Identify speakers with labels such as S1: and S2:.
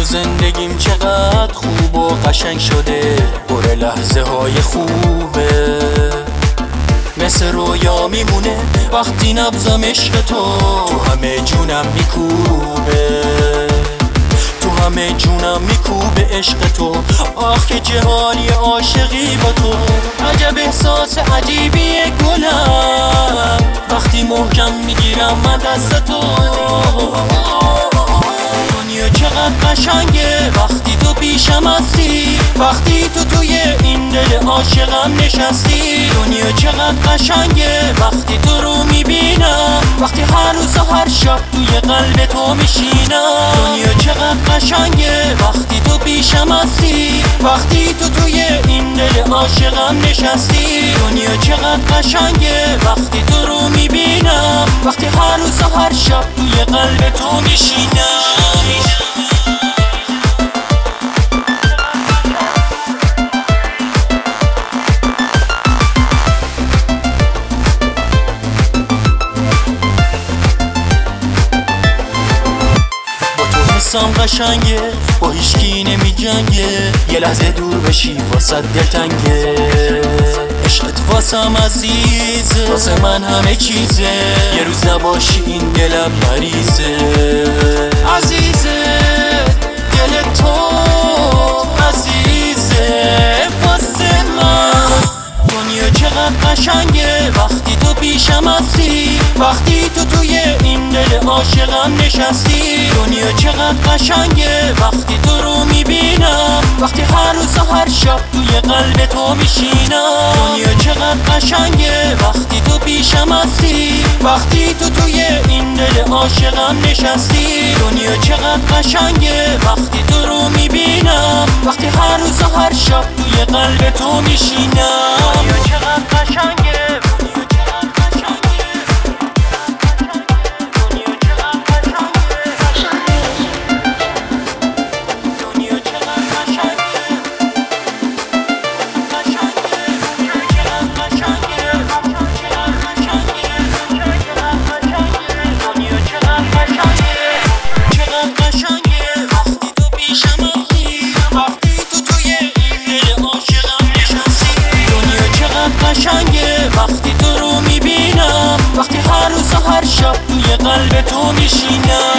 S1: زندگیم چقدر خوب و قشنگ شده، پر لحظه های خوبه، مثل رویا میمونه وقتی نبضم عشق تو همه جونم میکوبه، تو همه جونم میکوبه عشق تو. آخ که جهانی عاشقی با تو، عجب احساس عجیبیه گلم وقتی محکم میگیرم من دست تو. دنیا چقدر قشنگه وقتی تو پیشم هستی، وقتی تو توی این دل عاشقم نشستی. دنیا چقدر قشنگه وقتی تو رو میبینم، وقتی هر روز و هر شب توی قلب تو میشینم. دنیا چقدر قشنگه وقتی تو پیشم هستی، وقتی تو توی این دل عاشقم نشستی. دنیا چقدر قشنگه وقتی تو رو میبینم، وقتی هر روز و هر شب توی قلب تو میشینم. حسام قشنگه با هیچکی نمی جنگه، یه لحظه دور بشی واسه دلتنگه. عشقت واسم عزیزه، واسه من همه چیزه، یه روز نباشی این دلم مریضه. عزیزه دل تو عزیزه واسه من. دنیا چقدر قشنگه وقتی تو پیشم هستی، وقتی تو توی این دل عاشقم نشستی. دنیا چقدر قشنگه وقتی تو رو میبینم، وقتی هر روز و هر شب توی قلب تو میشینم. دنیا چقدر قشنگه وقتی تو پیشم هستی، وقتی تو توی این دل عاشقم نشستی. دنیا چقدر قشنگه وقتی تو رو میبینم، وقتی هر روز و هر شب توی قلب تو میشینم. دنیا چقدر قشنگه. قشنگه وقتی تو رو میبینم، وقتی هر روز و هر شب توی قلب تو میشینم.